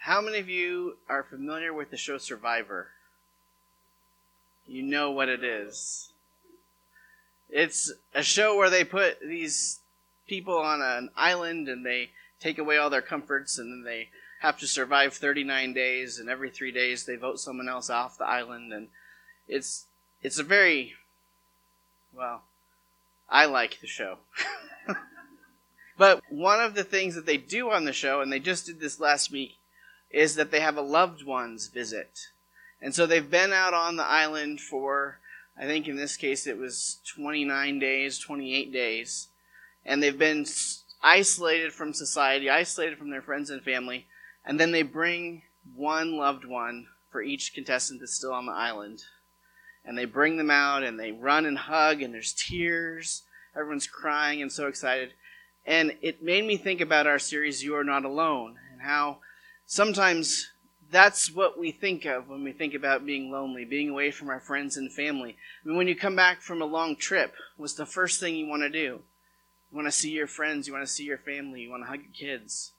How many of you are familiar with the show Survivor? You know what it is. It's a show where they put these people on an island and they take away all their comforts, and then they have to survive 39 days, and every 3 days they vote someone else off the island. And it's a very, well, I like the show. But one of the things that they do on the show, and they just did this last week, is that they have a loved ones visit. And so they've been out on the island for, I think in this case it was 29 days, 28 days. And they've been isolated from society, isolated from their friends and family. And then they bring one loved one for each contestant that's still on the island. And they bring them out and they run and hug, and there's tears. Everyone's crying and so excited. And it made me think about our series, You Are Not Alone, and how sometimes that's what we think of when we think about being lonely, being away from our friends and family. I mean, when you come back from a long trip, what's the first thing you want to do? You want to see your friends, you want to see your family, you want to hug your kids.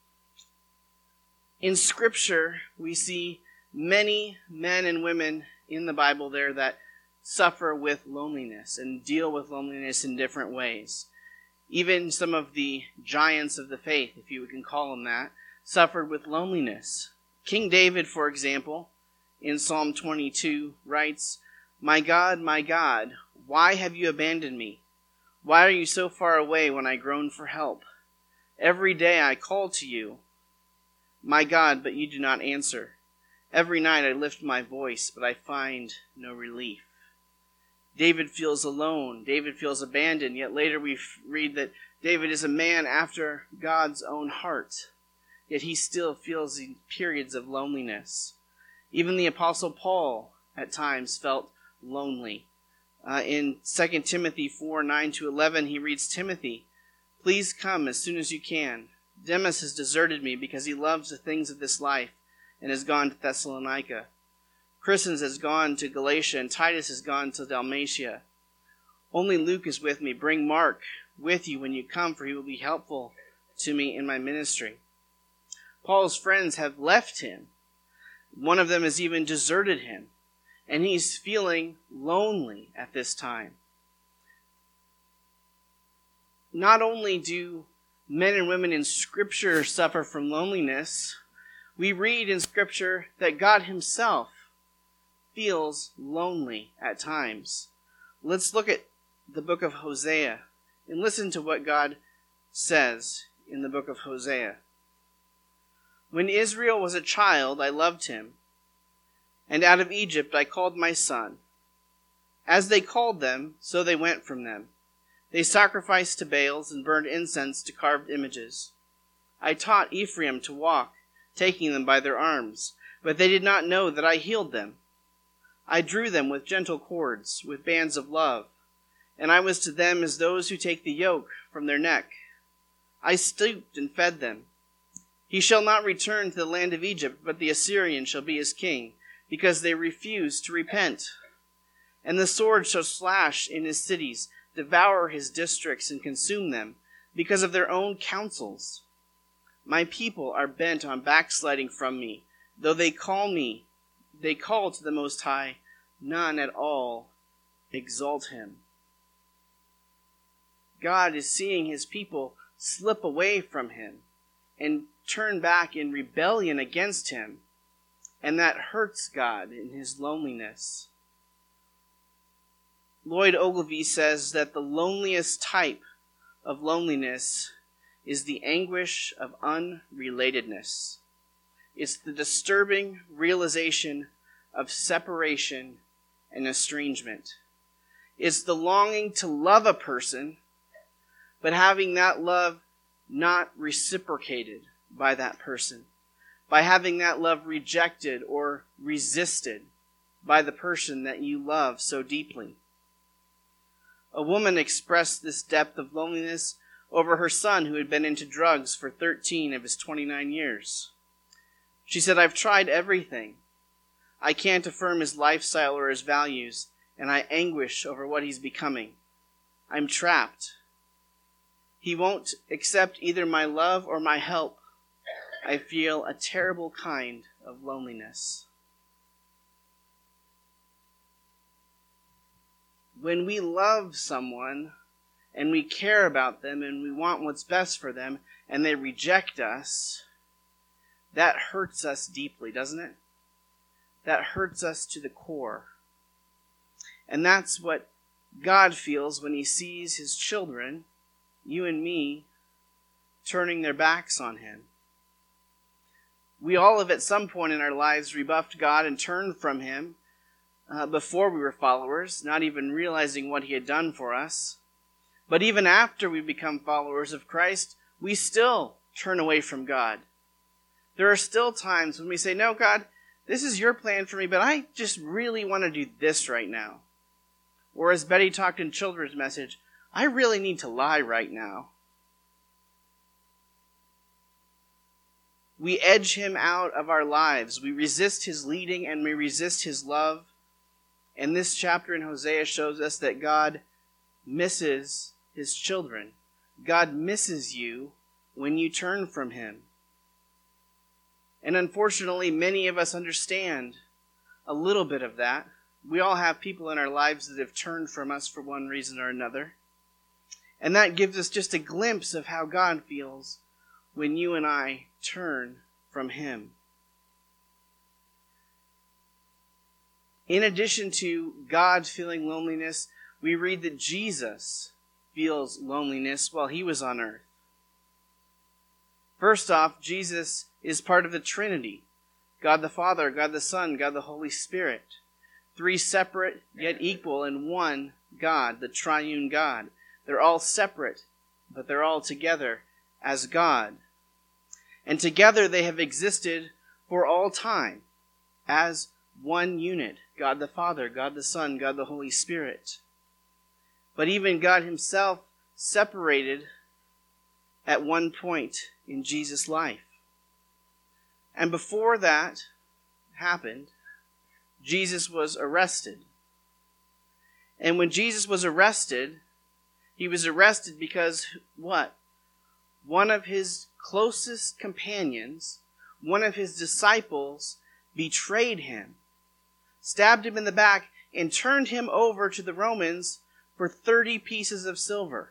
In Scripture, we see many men and women in the Bible there that suffer with loneliness and deal with loneliness in different ways. Even some of the giants of the faith, if you can call them that, suffered with loneliness. King David, for example, in Psalm 22 writes, my God, why have you abandoned me? Why are you so far away when I groan for help? Every day I call to you, my God, but you do not answer. Every night I lift my voice, but I find no relief. David feels alone. David feels abandoned. Yet later we read that David is a man after God's own heart. Yet he still feels these periods of loneliness. Even the Apostle Paul at times felt lonely. In 2 Timothy 4:9-11, he reads, Timothy, please come as soon as you can. Demas has deserted me because he loves the things of this life and has gone to Thessalonica. Crescens has gone to Galatia, and Titus has gone to Dalmatia. Only Luke is with me. Bring Mark with you when you come, for he will be helpful to me in my ministry. Paul's friends have left him. One of them has even deserted him, and he's feeling lonely at this time. Not only do men and women in Scripture suffer from loneliness, we read in Scripture that God himself feels lonely at times. Let's look at the book of Hosea and listen to what God says in the book of Hosea. When Israel was a child, I loved him, and out of Egypt I called my son. As they called them, so they went from them. They sacrificed to Baals and burned incense to carved images. I taught Ephraim to walk, taking them by their arms, but they did not know that I healed them. I drew them with gentle cords, with bands of love, and I was to them as those who take the yoke from their neck. I stooped and fed them. He shall not return to the land of Egypt, but the Assyrian shall be his king, because they refuse to repent. And the sword shall slash in his cities, devour his districts, and consume them, because of their own counsels. My people are bent on backsliding from me. Though they call to the Most High, none at all exalt him. God is seeing his people slip away from him and turn back in rebellion against him, and that hurts God in his loneliness. Lloyd Ogilvie says that the loneliest type of loneliness is the anguish of unrelatedness. It's the disturbing realization of separation and estrangement. It's the longing to love a person, but having that love not reciprocated by that person, by having that love rejected or resisted by the person that you love so deeply. A woman expressed this depth of loneliness over her son who had been into drugs for 13 of his 29 years. She said, I've tried everything. I can't affirm his lifestyle or his values, and I anguish over what he's becoming. I'm trapped. He won't accept either my love or my help. I feel a terrible kind of loneliness. When we love someone and we care about them and we want what's best for them and they reject us, that hurts us deeply, doesn't it? That hurts us to the core. And that's what God feels when he sees his children, you and me, turning their backs on him. We all have at some point in our lives rebuffed God and turned from him before we were followers, not even realizing what he had done for us. But even after we become followers of Christ, we still turn away from God. There are still times when we say, no, God, this is your plan for me, but I just really want to do this right now. Or as Betty talked in Children's Message, I really need to lie right now. We edge him out of our lives. We resist his leading and we resist his love. And this chapter in Hosea shows us that God misses his children. God misses you when you turn from him. And unfortunately, many of us understand a little bit of that. We all have people in our lives that have turned from us for one reason or another. And that gives us just a glimpse of how God feels when you and I turn from him. In addition to God feeling loneliness, we read that Jesus feels loneliness while he was on earth. First off, Jesus is part of the Trinity. God the Father, God the Son, God the Holy Spirit. Three separate yet equal in one God, the triune God. They're all separate, but they're all together as God. And together they have existed for all time as one unit. God the Father, God the Son, God the Holy Spirit. But even God himself separated at one point in Jesus' life. And before that happened, Jesus was arrested. And when Jesus was arrested, he was arrested because what? One of his closest companions, one of his disciples, betrayed him, stabbed him in the back, and turned him over to the Romans for 30 pieces of silver.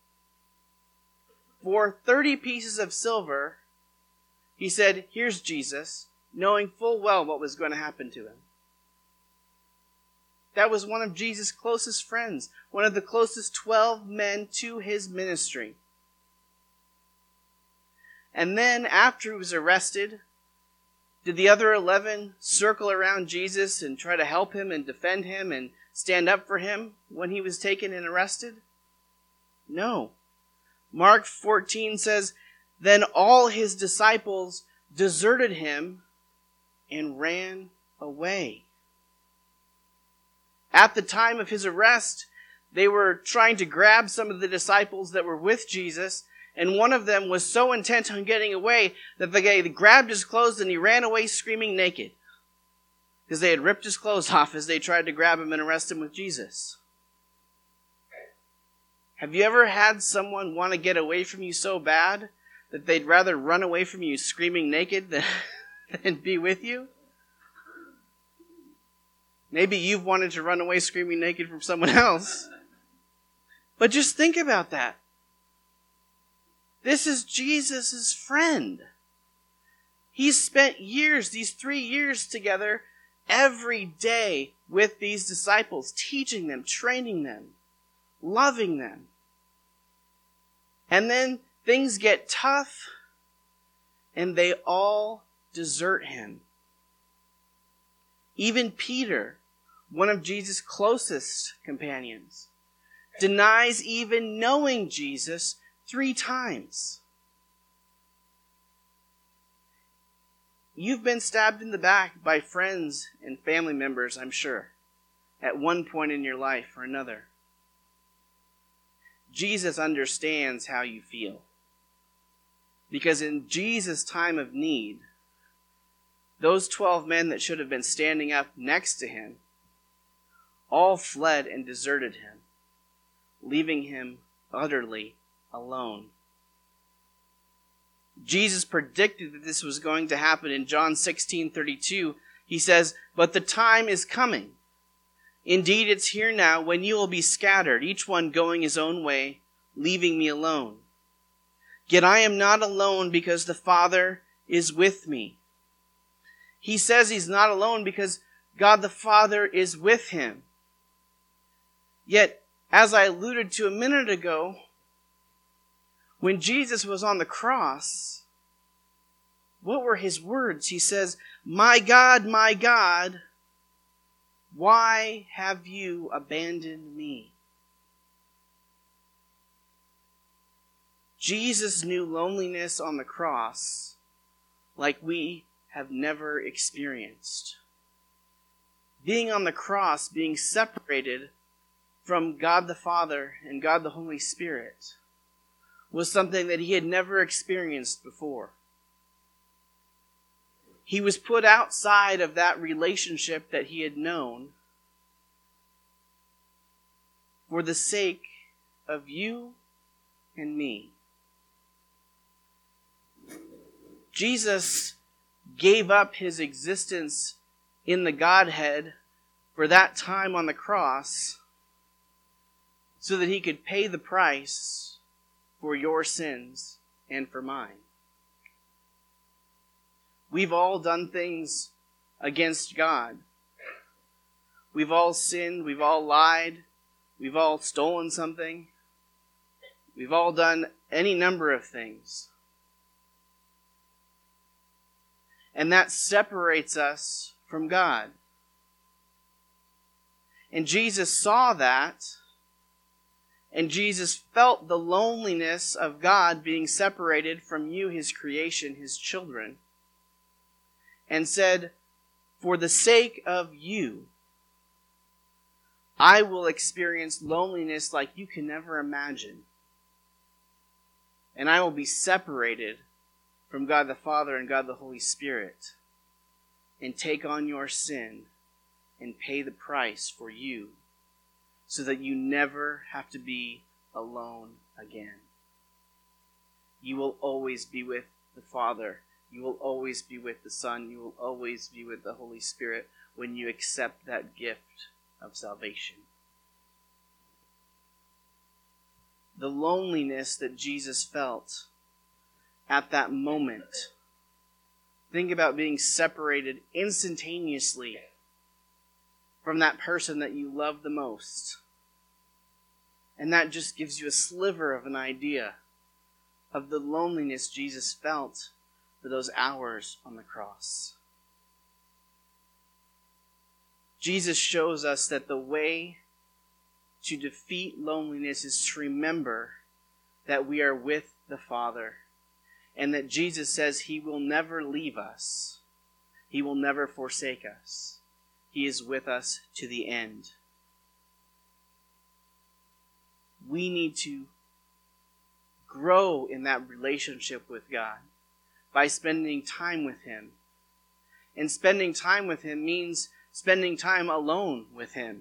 For 30 pieces of silver, he said, here's Jesus, knowing full well what was going to happen to him. That was one of Jesus' closest friends, one of the closest 12 men to his ministry. And then after he was arrested, did the other 11 circle around Jesus and try to help him and defend him and stand up for him when he was taken and arrested? No. Mark 14 says, then all his disciples deserted him and ran away. At the time of his arrest, they were trying to grab some of the disciples that were with Jesus, and one of them was so intent on getting away that the guy grabbed his clothes and he ran away screaming naked, because they had ripped his clothes off as they tried to grab him and arrest him with Jesus. Have you ever had someone want to get away from you so bad that they'd rather run away from you screaming naked than be with you? Maybe you've wanted to run away screaming naked from someone else. But just think about that. This is Jesus' friend. He's spent years, these 3 years together, every day with these disciples, teaching them, training them, loving them. And then things get tough, and they all desert him. Even Peter, one of Jesus' closest companions, denies even knowing Jesus 3 times. You've been stabbed in the back by friends and family members, I'm sure, at one point in your life or another. Jesus understands how you feel. Because in Jesus' time of need, those 12 men that should have been standing up next to him all fled and deserted him, leaving him utterly alone. Jesus predicted that this was going to happen in John 16:32. He says, "But the time is coming. Indeed, it's here now when you will be scattered, each one going his own way, leaving me alone. Yet I am not alone because the Father is with me." He says he's not alone because God the Father is with him. Yet, as I alluded to a minute ago, when Jesus was on the cross, what were his words? He says, my God, why have you abandoned me?" Jesus knew loneliness on the cross like we have never experienced. Being on the cross, being separated from God the Father and God the Holy Spirit, was something that he had never experienced before. He was put outside of that relationship that he had known for the sake of you and me. Jesus gave up his existence in the Godhead for that time on the cross so that he could pay the price for your sins and for mine. We've all done things against God. We've all sinned. We've all lied. We've all stolen something. We've all done any number of things. And that separates us from God. And Jesus saw that, and Jesus felt the loneliness of God being separated from you, his creation, his children, and said, "For the sake of you, I will experience loneliness like you can never imagine. And I will be separated from God the Father and God the Holy Spirit, and take on your sin and pay the price for you so that you never have to be alone again. You will always be with the Father. You will always be with the Son. You will always be with the Holy Spirit when you accept that gift of salvation." The loneliness that Jesus felt at that moment. Think about being separated instantaneously from that person that you love the most. And that just gives you a sliver of an idea of the loneliness Jesus felt for those hours on the cross. Jesus shows us that the way to defeat loneliness is to remember that we are with the Father, and that Jesus says he will never leave us. He will never forsake us. He is with us to the end. We need to grow in that relationship with God by spending time with him. And spending time with him means spending time alone with him.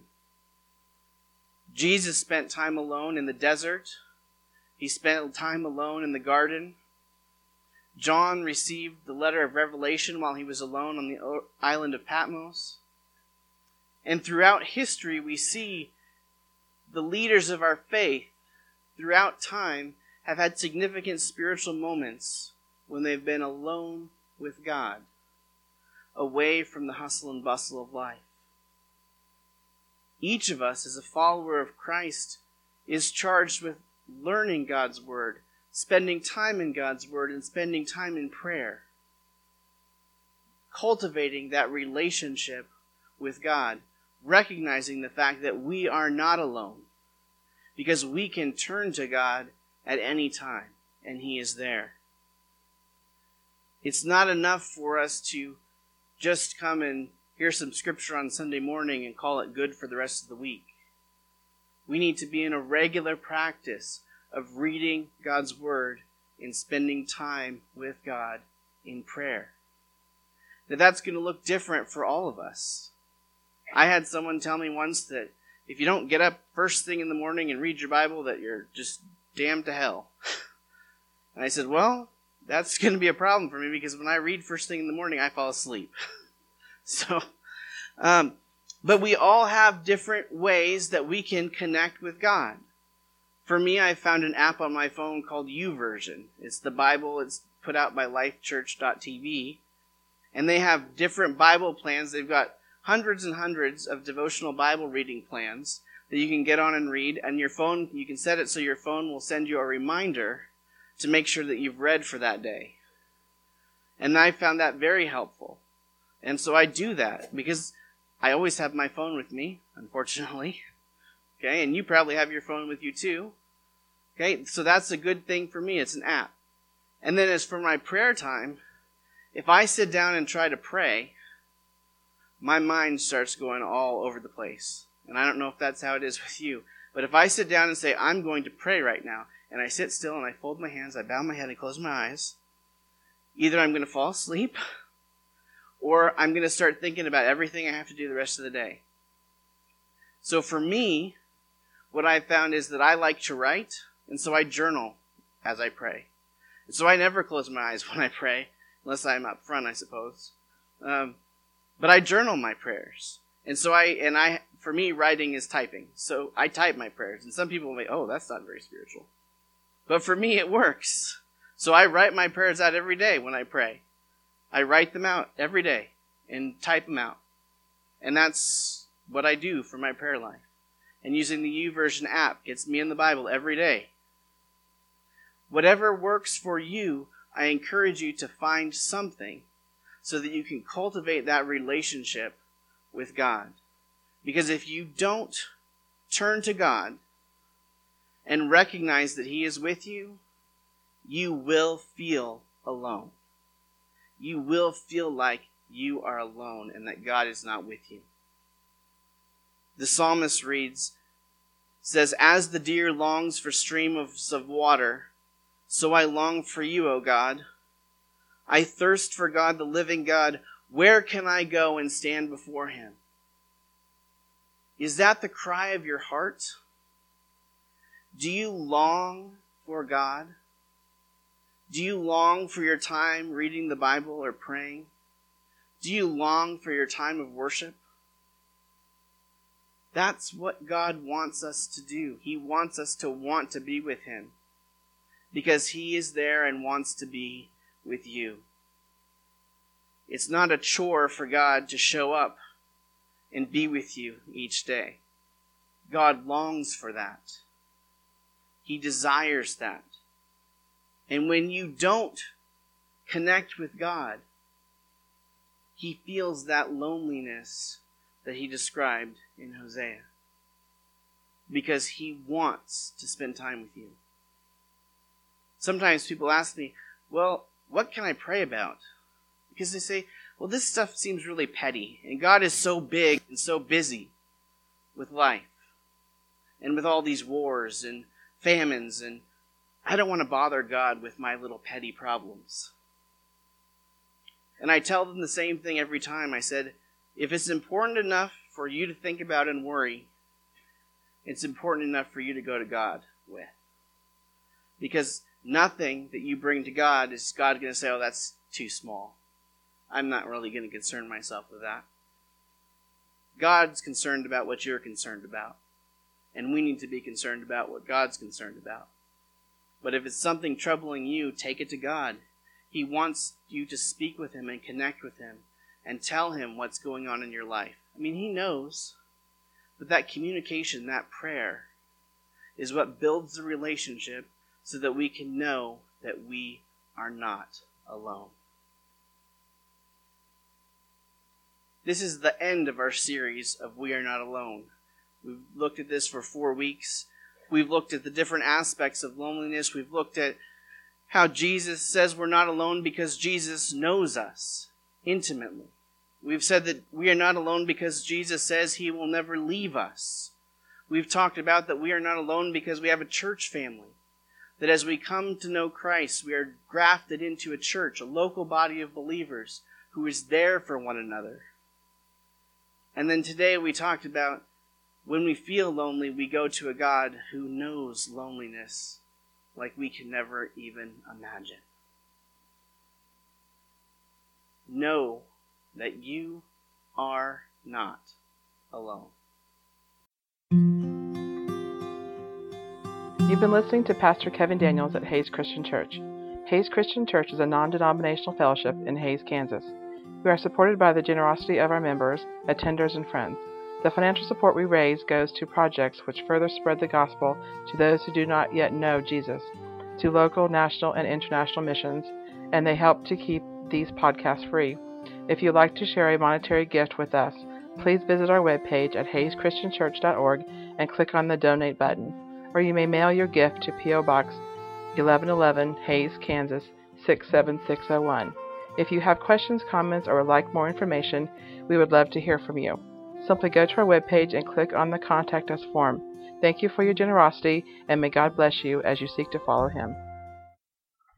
Jesus spent time alone in the desert. He spent time alone in the garden. John received the letter of Revelation while he was alone on the island of Patmos. And throughout history, we see the leaders of our faith throughout time have had significant spiritual moments when they've been alone with God, away from the hustle and bustle of life. Each of us, as a follower of Christ, is charged with learning God's Word, spending time in God's Word, and spending time in prayer. Cultivating that relationship with God, recognizing the fact that we are not alone, because we can turn to God at any time, and he is there. It's not enough for us to just come and hear some scripture on Sunday morning and call it good for the rest of the week. We need to be in a regular practice of reading God's Word and spending time with God in prayer. That's going to look different for all of us. I had someone tell me once that if you don't get up first thing in the morning and read your Bible, that you're just damned to hell. And I said, well, that's going to be a problem for me because when I read first thing in the morning, I fall asleep. So, but we all have different ways that we can connect with God. For me, I found an app on my phone called YouVersion. It's the Bible. It's put out by lifechurch.tv. And they have different Bible plans. They've got hundreds and hundreds of devotional Bible reading plans that you can get on and read. And your phone, you can set it so your phone will send you a reminder to make sure that you've read for that day. And I found that very helpful. And so I do that because I always have my phone with me, unfortunately. Okay, and you probably have your phone with you too. Okay, so that's a good thing for me. It's an app. And then as for my prayer time, if I sit down and try to pray, my mind starts going all over the place. And I don't know if that's how it is with you. But if I sit down and say, I'm going to pray right now, and I sit still and I fold my hands, I bow my head, I close my eyes, either I'm going to fall asleep or I'm going to start thinking about everything I have to do the rest of the day. So for me, what I've found is that I like to write, and so I journal as I pray. And so I never close my eyes when I pray, unless I'm up front, I suppose. But I journal my prayers. And so for me, writing is typing. So I type my prayers. And some people may, oh, that's not very spiritual. But for me, it works. So I write my prayers out every day when I pray. I write them out every day and type them out. And that's what I do for my prayer life. And using the YouVersion app gets me in the Bible every day. Whatever works for you, I encourage you to find something so that you can cultivate that relationship with God. Because if you don't turn to God and recognize that He is with you, you will feel alone. You will feel like you are alone and that God is not with you. The psalmist says, as the deer longs for streams of water, so I long for you, O God. I thirst for God, the living God. Where can I go and stand before Him? Is that the cry of your heart? Do you long for God? Do you long for your time reading the Bible or praying? Do you long for your time of worship? That's what God wants us to do. He wants us to want to be with Him because He is there and wants to be with you. It's not a chore for God to show up and be with you each day. God longs for that. He desires that. And when you don't connect with God, He feels that loneliness that He described in Hosea. Because He wants to spend time with you. Sometimes people ask me, well, what can I pray about? Because they say, well, this stuff seems really petty, and God is so big and so busy with life, and with all these wars and famines, and I don't want to bother God with my little petty problems. And I tell them the same thing every time. I said, if it's important enough for you to think about and worry, it's important enough for you to go to God with. Because nothing that you bring to God is God going to say, oh, that's too small. I'm not really going to concern myself with that. God's concerned about what you're concerned about. And we need to be concerned about what God's concerned about. But if it's something troubling you, take it to God. He wants you to speak with Him and connect with Him and tell Him what's going on in your life. I mean, He knows. But that communication, that prayer, is what builds the relationship so that we can know that we are not alone. This is the end of our series of We Are Not Alone. We've looked at this for 4 weeks. We've looked at the different aspects of loneliness. We've looked at how Jesus says we're not alone because Jesus knows us intimately. We've said that we are not alone because Jesus says He will never leave us. We've talked about that we are not alone because we have a church family. That as we come to know Christ, we are grafted into a church, a local body of believers who is there for one another. And then today we talked about when we feel lonely, we go to a God who knows loneliness like we can never even imagine. know that you are not alone. You've been listening to Pastor Kevin Daniels at Hays Christian Church. Hays Christian Church is a non-denominational fellowship in Hays, Kansas. We are supported by the generosity of our members, attenders, and friends. The financial support we raise goes to projects which further spread the gospel to those who do not yet know Jesus, to local, national, and international missions, and they help to keep these podcasts free. If you'd like to share a monetary gift with us, please visit our webpage at hayschristianchurch.org and click on the Donate button, or you may mail your gift to P.O. Box 1111, Hays, Kansas 67601. If you have questions, comments, or would like more information, we would love to hear from you. Simply go to our webpage and click on the Contact Us form. Thank you for your generosity, and may God bless you as you seek to follow Him.